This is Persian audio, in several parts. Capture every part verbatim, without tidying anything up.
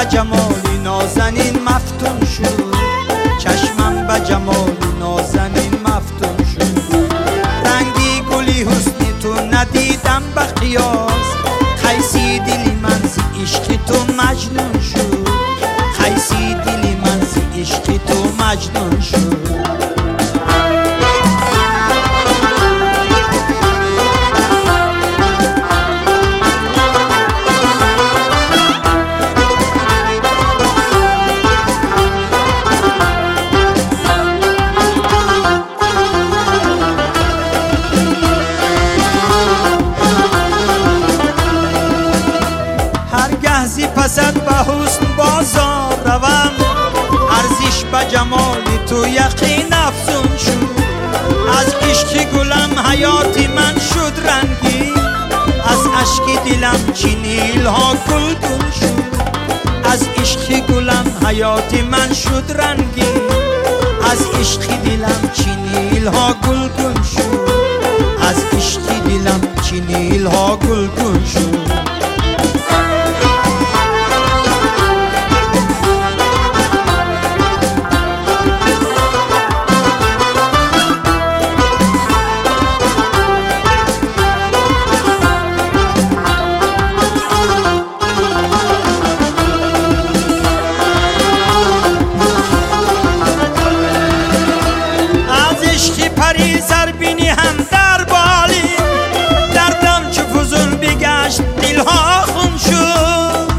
جمالی نازنین مفتون شد، چشمم به جمالی نازنین مفتون شد. رنگی گلی حسنی تو ندیدم به قیاس، خیسی دلی من زی عشق تو مجنون شد، خیسی دلی من زی عشق تو مجنون شد. هرگهزی پسد به حسن بازار روم، ارزش به جمالی تو یقین افزون شد. از عشق گلم حیاتی من شد رنگی، از اشک دلم چی نیلها گلگون شد. از عشق گلم حیاتی من شد رنگی، از عشق دلم چی نیلها گلگون شد. از عشق دلم چی نیلها گلگون شد. پریزر بینی هم در بالی، دردم چه فضول بگشت دلها خون شد.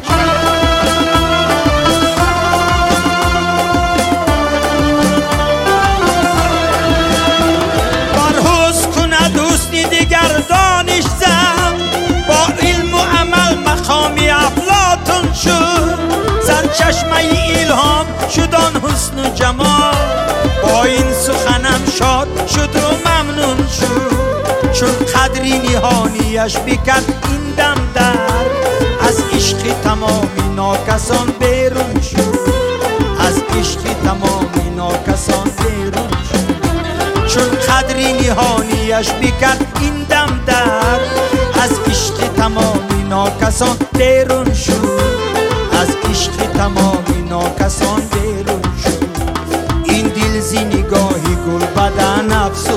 برحوز کنه دوستی دیگر دانش زم، با علم و عمل مقامی افلاطون شد. سرچشمه ایلهام شد آن حسن و جمال، با این سخنم شاد شد و ممنون شد. چون قدری نهانیش بکرد این دم در، از عشق تمامی ناکسان بیرون شد. از عشق تمامی ناکسان بیرون شد. چون قدری نهانیش بکرد این دم در، از عشق تمامی ناکسان بیرون شد. از عشق تمامی ناکسان بیرون شد. این دل زی نگاهی گل بدن افسون